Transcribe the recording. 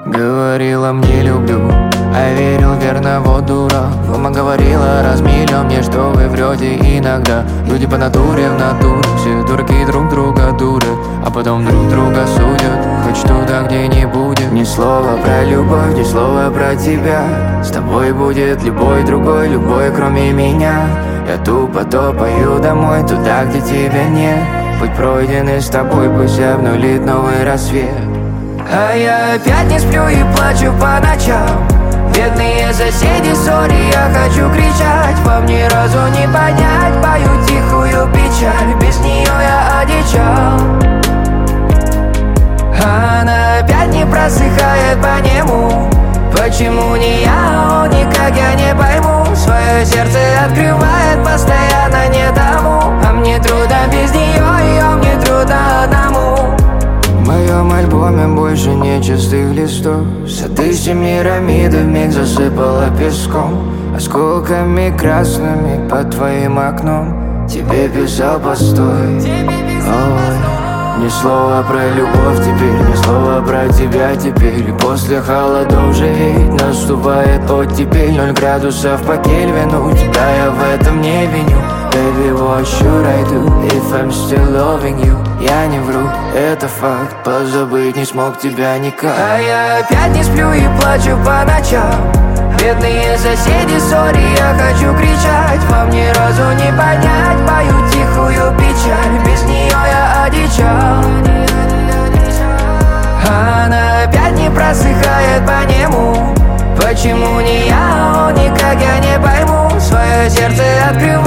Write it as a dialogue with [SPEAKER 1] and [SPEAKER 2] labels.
[SPEAKER 1] Говорила мне люблю, а верил верно, вот дура. Мама говорила раз миллион мне, что вы врете иногда. Люди по натуре в натуре, все дураки друг друга дуры, а потом друг друга судят, хоть что-то где не будет. Ни слова про любовь, ни слова про тебя. С тобой будет любой другой, любой кроме меня. Я тупо топаю домой, туда, где тебя нет. Путь пройденный с тобой, пусть обнулит новый рассвет. А я опять не сплю и плачу по ночам. Бедные соседи, сори, я хочу кричать. Вам ни разу не понять мою тихую печаль. Без нее я одичал. Она опять не просыхает по нему. Почему не я, он никак я не пойму. Свое сердце открывает постоянно не тому. А мне трудно без нее, ее мне трудно одному. В моем альбоме больше нет чистых листов. Сады Семирамиды вмиг засыпала песком. Осколками красными под твоим окном. Тебе писал постой. Ни слова про любовь теперь, ни слова про тебя теперь. После холодов же ведь наступает оттепель. 0 градусов по Кельвину, тебя я в этом не виню. Baby, what should I do if I'm still loving you? Я не вру, это факт, позабыть не смог тебя никак. А я опять не сплю и плачу по ночам. Бедные соседи, сори, я хочу кричать. Вам ни разу не понять мою тихую печаль. Без нее я одичал. Она опять не просыхает по нему. Почему не я, он никак я не пойму. Свое сердце открывает